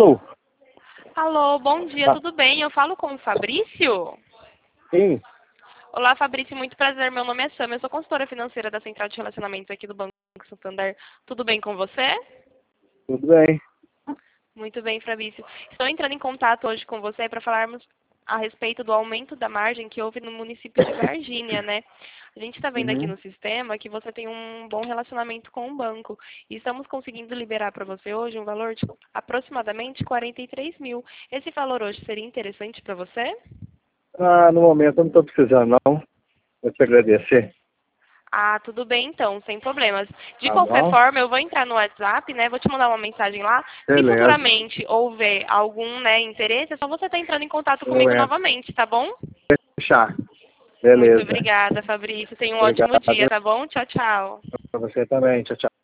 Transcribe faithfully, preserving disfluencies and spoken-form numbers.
Alô? Alô, bom dia, Tá. tudo bem? Eu falo com o Fabrício? Sim, Olá, Fabrício, muito prazer. Meu nome é Sam, eu sou consultora financeira da Central de Relacionamentos aqui do Banco Santander. Tudo bem com você? tudo bem. Muito bem, Fabrício. Estou entrando em contato hoje com você para falarmos a respeito do aumento da margem que houve no município de Varginha, né? A gente está vendo aqui Uhum. no sistema que você tem um bom relacionamento com o banco e estamos conseguindo liberar para você hoje um valor de aproximadamente quarenta e três mil. Esse valor hoje seria interessante para você? Ah, no momento eu não estou precisando, não. Vou te agradecer. Ah, tudo bem então, sem problemas. De Tá qualquer bom? forma, eu vou entrar no WhatsApp, né? Vou te mandar uma mensagem lá. Se Beleza. futuramente houver algum, né, interesse, é só você estar entrando em contato Eu comigo entro. novamente, tá bom? Fechar. Muito Beleza. obrigada, Fabrício. Tenha um ótimo dia, Obrigado tá bom? Tchau, tchau. para você também. Tchau, tchau.